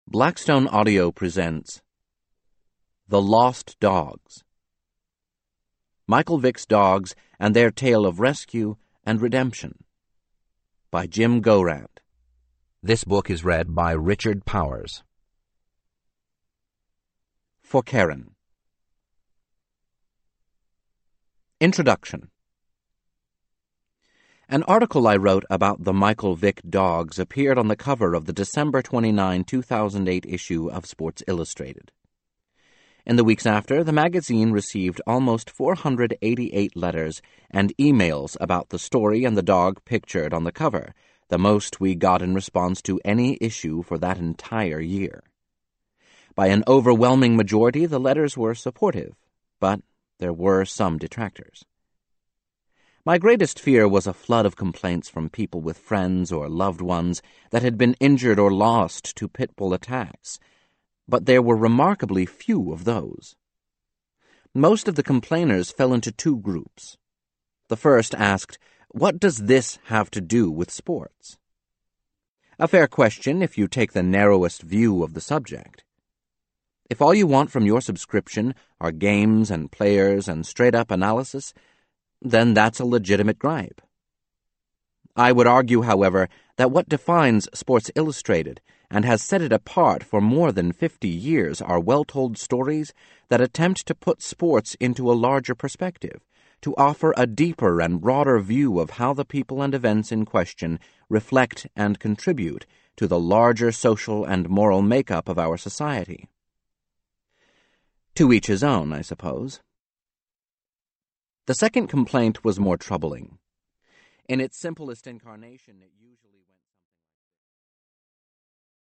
Blackstone Audio presents The Lost Dogs. Michael Vick's Dogs and Their Tale of Rescue and Redemption by Jim Gorant. This book is read by Richard Powers. For Karen. Introduction. An article I wrote about the Michael Vick dogs appeared on the cover of the December 29, 2008 issue of Sports Illustrated. In the weeks after, the magazine received almost 488 letters and emails about the story and the dog pictured on the cover, the most we got in response to any issue for that entire year. By an overwhelming majority, the letters were supportive, but there were some detractors. My greatest fear was a flood of complaints from people with friends or loved ones that had been injured or lost to pit bull attacks, but there were remarkably few of those. Most of the complainers fell into two groups. The first asked, "What does this have to do with sports?" A fair question if you take the narrowest view of the subject. If all you want from your subscription are games and players and straight-up analysis, then that's a legitimate gripe. I would argue, however, that what defines Sports Illustrated and has set it apart for more than 50 years are well-told stories that attempt to put sports into a larger perspective, to offer a deeper and broader view of how the people and events in question reflect and contribute to the larger social and moral makeup of our society. To each his own, I suppose. The second complaint was more troubling. In its simplest incarnation, it usually